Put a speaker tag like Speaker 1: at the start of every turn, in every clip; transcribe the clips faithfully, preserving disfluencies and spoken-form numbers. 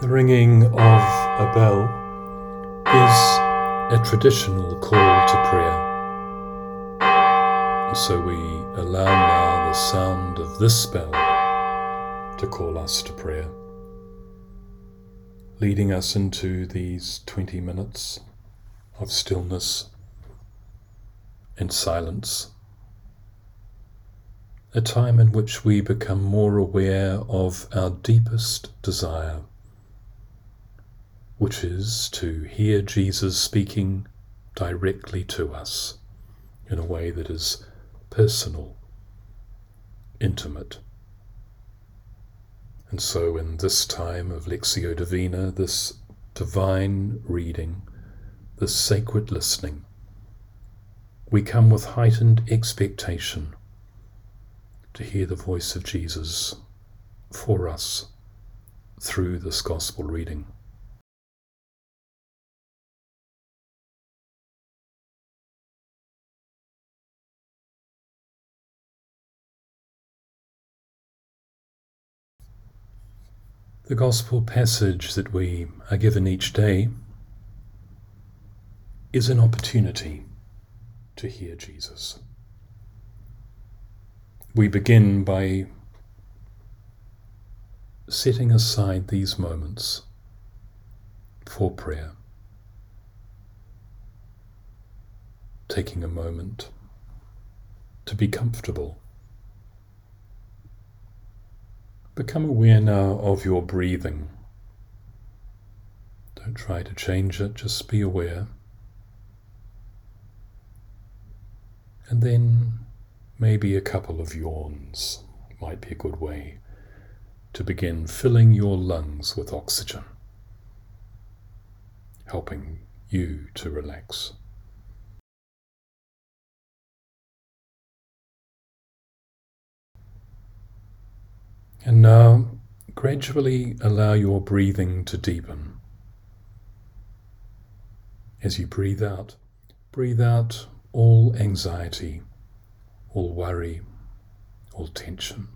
Speaker 1: The ringing of a bell is a traditional call to prayer. So we allow now the sound of this bell to call us to prayer, leading us into these twenty minutes of stillness and silence, a time in which we become more aware of our deepest desire, which is to hear Jesus speaking directly to us in a way that is personal, intimate. And so in this time of Lectio Divina, this divine reading, this sacred listening, we come with heightened expectation to hear the voice of Jesus for us through this gospel reading. The gospel passage that we are given each day is an opportunity to hear Jesus. We begin by setting aside these moments for prayer, taking a moment to be comfortable. Become aware now of your breathing. Don't try to change it, just be aware. And then maybe a couple of yawns might be a good way to begin filling your lungs with oxygen, helping you to relax. And now, gradually allow your breathing to deepen. As you breathe out, breathe out all anxiety, all worry, all tension.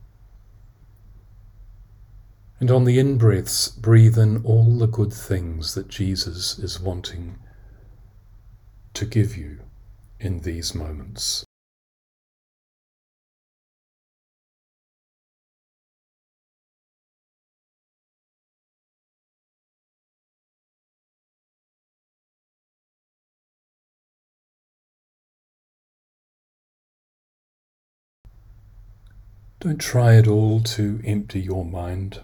Speaker 1: And on the in-breaths, breathe in all the good things that Jesus is wanting to give you in these moments. Don't try at all to empty your mind.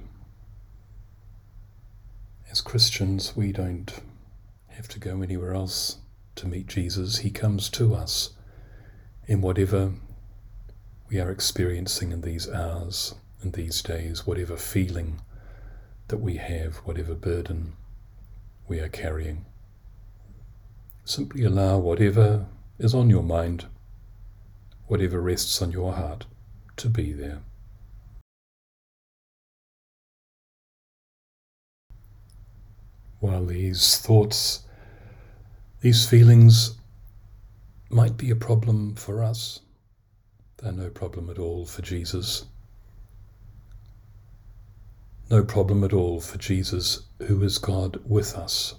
Speaker 1: As Christians, we don't have to go anywhere else to meet Jesus. He comes to us in whatever we are experiencing in these hours, in these days, whatever feeling that we have, whatever burden we are carrying. Simply allow whatever is on your mind, whatever rests on your heart, to be there. While these thoughts, these feelings might be a problem for us, they're no problem at all for Jesus. No problem at all for Jesus, who is God with us.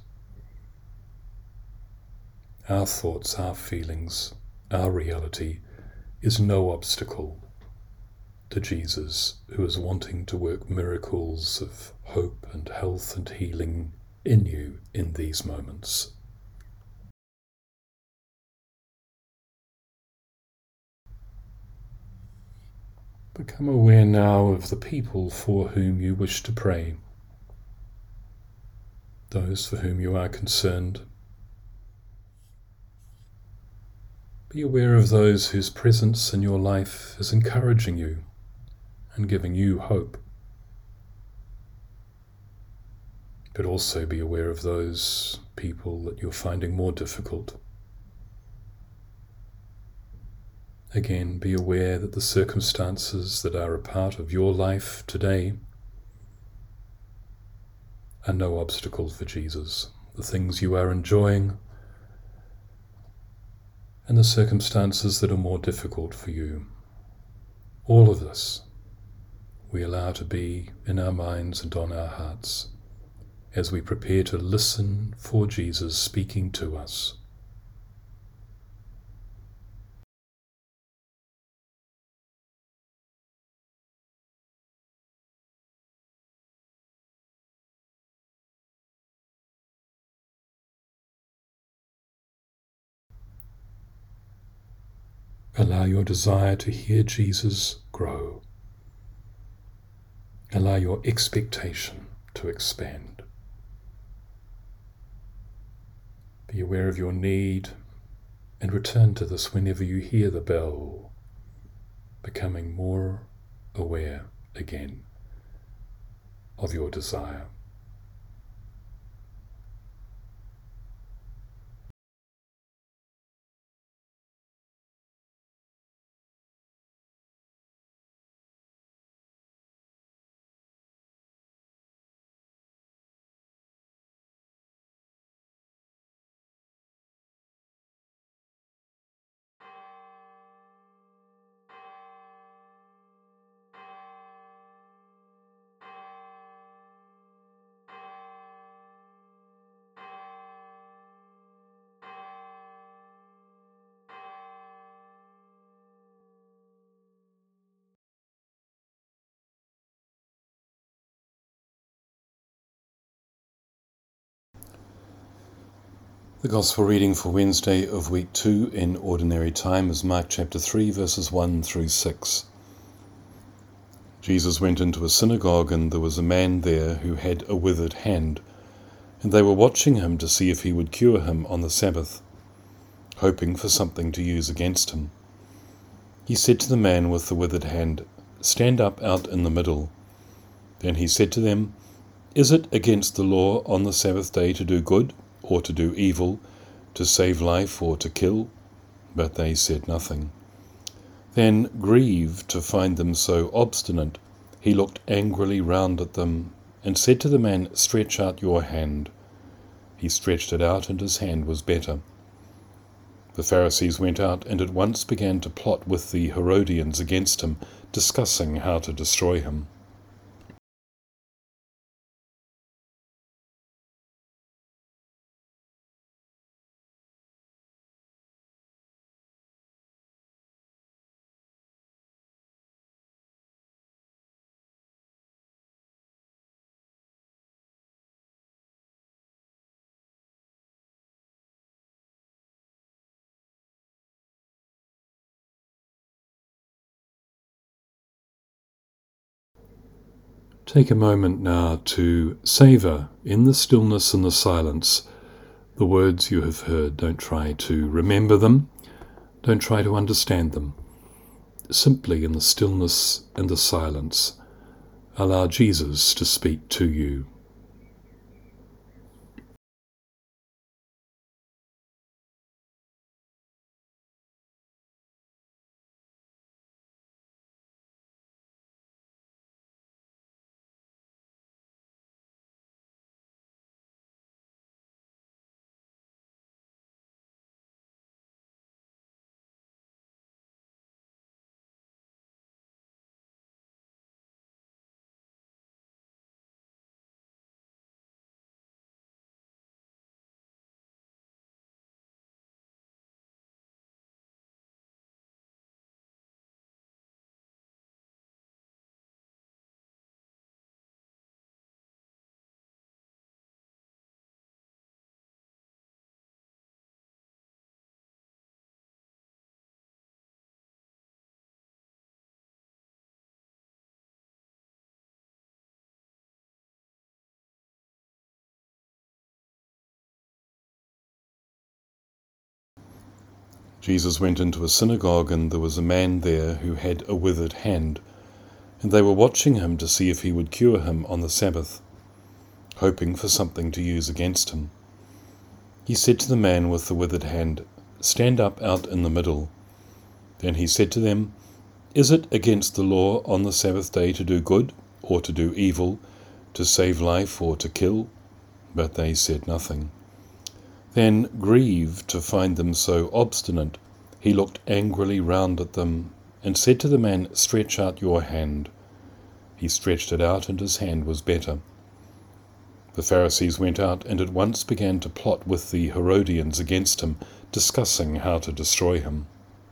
Speaker 1: Our thoughts, our feelings, our reality is no obstacle to Jesus, who is wanting to work miracles of hope and health and healing in you in these moments. Become aware now of the people for whom you wish to pray, those for whom you are concerned. Be aware of those whose presence in your life is encouraging you and giving you hope. But also be aware of those people that you're finding more difficult. Again, be aware that the circumstances that are a part of your life today are no obstacle for Jesus. The things you are enjoying and the circumstances that are more difficult for you. All of this we allow to be in our minds and on our hearts as we prepare to listen for Jesus speaking to us. Allow your desire to hear Jesus grow. Allow your expectation to expand. Be aware of your need and return to this whenever you hear the bell, becoming more aware again of your desire. The Gospel reading for Wednesday of week two in Ordinary Time is Mark chapter three, verses one through six. Jesus went into a synagogue, and there was a man there who had a withered hand, and they were watching him to see if he would cure him on the Sabbath, hoping for something to use against him. He said to the man with the withered hand, "Stand up out in the middle." Then he said to them, "Is it against the law on the Sabbath day to do good, or to do evil, to save life, or to kill?" But they said nothing. Then, grieved to find them so obstinate, he looked angrily round at them, and said to the man, "Stretch out your hand." He stretched it out, and his hand was better. The Pharisees went out, and at once began to plot with the Herodians against him, discussing how to destroy him. Take a moment now to savour, in the stillness and the silence, the words you have heard. Don't try to remember them. Don't try to understand them. Simply, in the stillness and the silence, allow Jesus to speak to you. Jesus went into a synagogue, and there was a man there who had a withered hand, and they were watching him to see if he would cure him on the Sabbath, hoping for something to use against him. He said to the man with the withered hand, "Stand up out in the middle." Then he said to them, "Is it against the law on the Sabbath day to do good, or to do evil, to save life, or to kill?" But they said nothing. Then, grieved to find them so obstinate, he looked angrily round at them, and said to the man, "Stretch out your hand." He stretched it out, and his hand was better. The Pharisees went out and at once began to plot with the Herodians against him, discussing how to destroy him.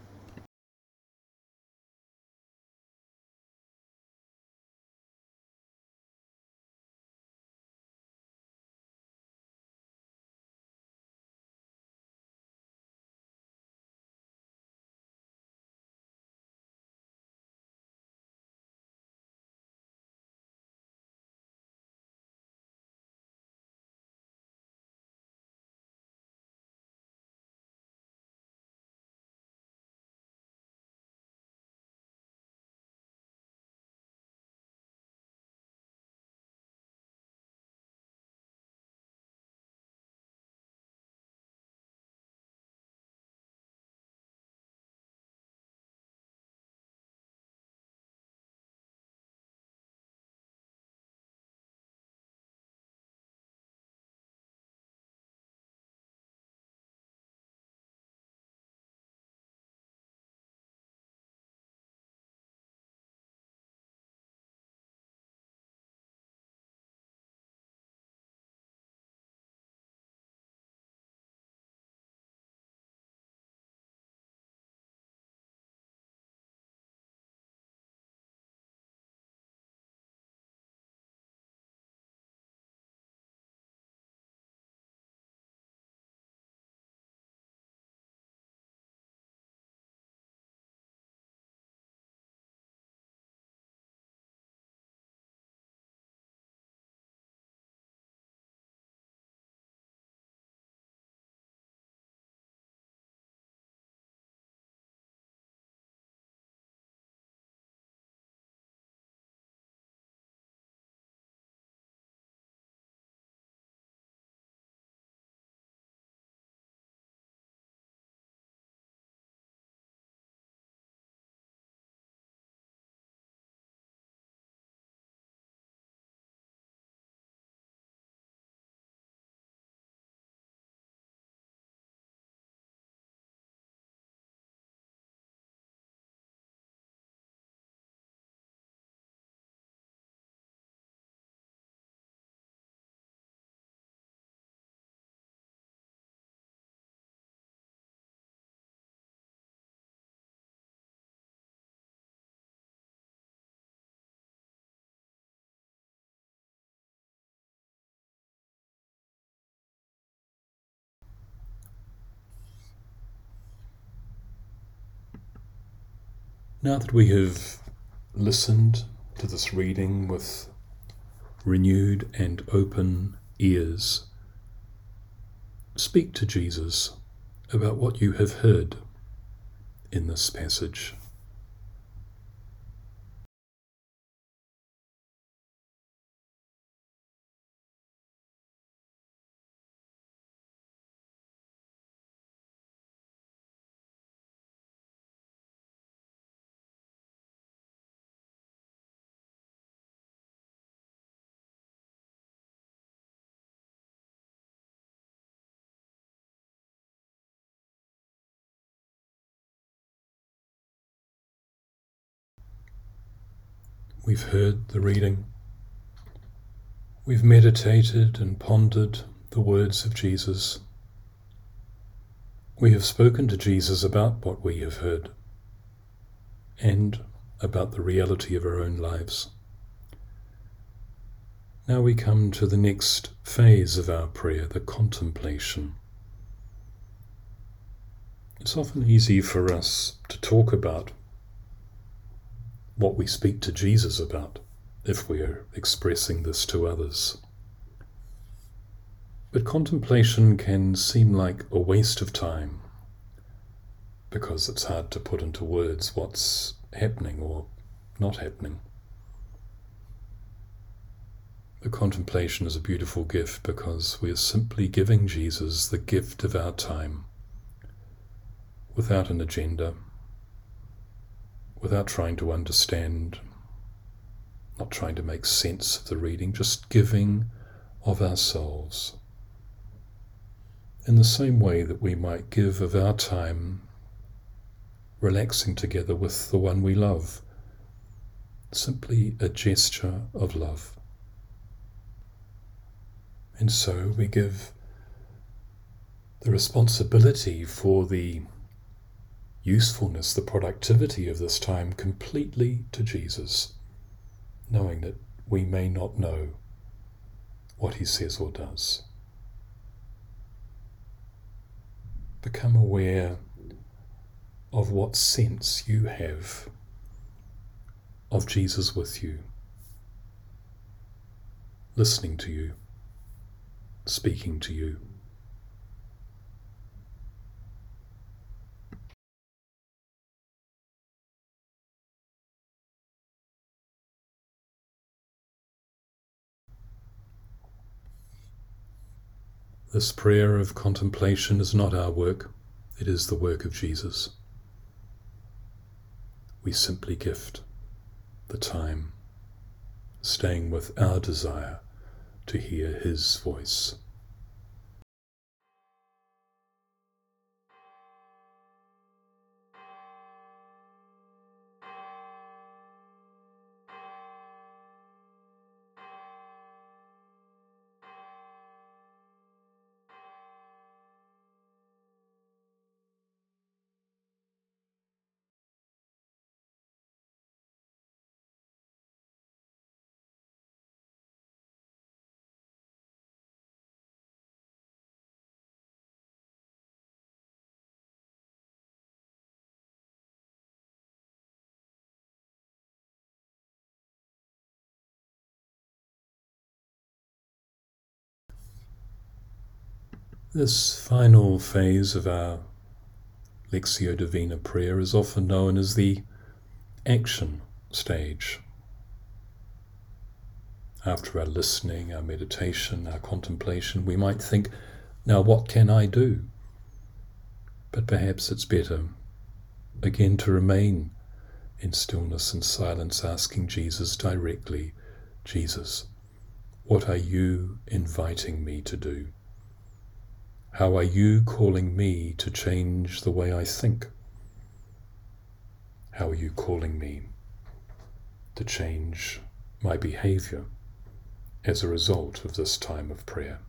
Speaker 1: Now that we have listened to this reading with renewed and open ears, speak to Jesus about what you have heard in this passage. We've heard the reading. We've meditated and pondered the words of Jesus. We have spoken to Jesus about what we have heard and about the reality of our own lives. Now we come to the next phase of our prayer, the contemplation. It's often easy for us to talk about what we speak to Jesus about if we are expressing this to others. But contemplation can seem like a waste of time because it's hard to put into words what's happening or not happening. The contemplation is a beautiful gift because we are simply giving Jesus the gift of our time without an agenda, without trying to understand, not trying to make sense of the reading, just giving of ourselves. In the same way that we might give of our time relaxing together with the one we love, simply a gesture of love. And so we give the responsibility for the usefulness, the productivity of this time completely to Jesus, knowing that we may not know what he says or does. Become aware of what sense you have of Jesus with you, listening to you, speaking to you. This prayer of contemplation is not our work, it is the work of Jesus. We simply gift the time, staying with our desire to hear his voice. This final phase of our Lectio Divina prayer is often known as the action stage. After our listening, our meditation, our contemplation, we might think, now what can I do? But perhaps it's better, again, to remain in stillness and silence, asking Jesus directly, Jesus, what are you inviting me to do? How are you calling me to change the way I think? How are you calling me to change my behavior as a result of this time of prayer?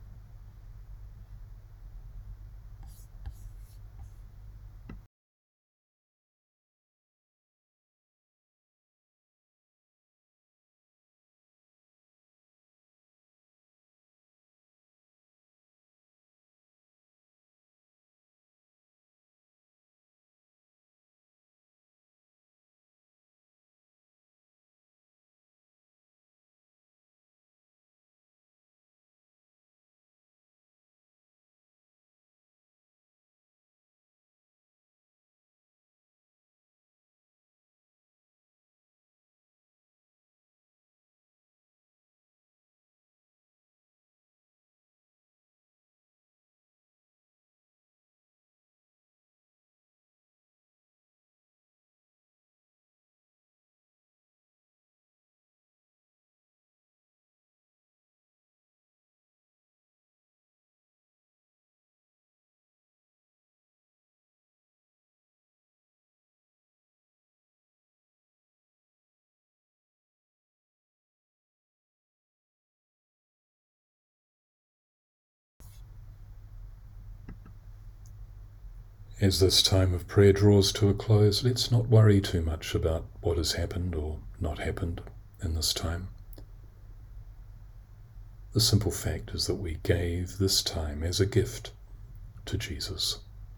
Speaker 1: As this time of prayer draws to a close, let's not worry too much about what has happened or not happened in this time. The simple fact is that we gave this time as a gift to Jesus.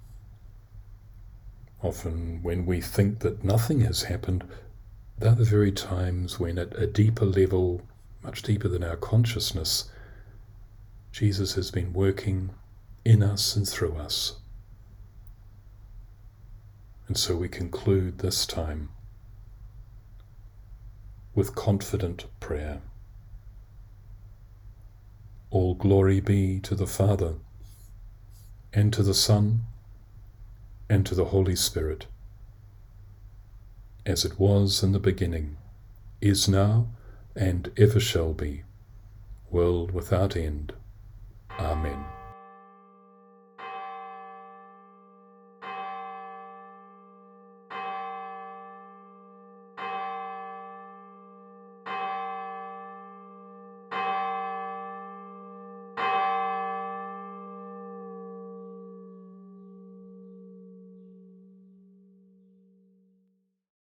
Speaker 1: Often when we think that nothing has happened, they're the very times when at a deeper level, much deeper than our consciousness, Jesus has been working in us and through us. And so we conclude this time with confident prayer. All glory be to the Father, and to the Son, and to the Holy Spirit, as it was in the beginning, is now, and ever shall be, world without end. Amen.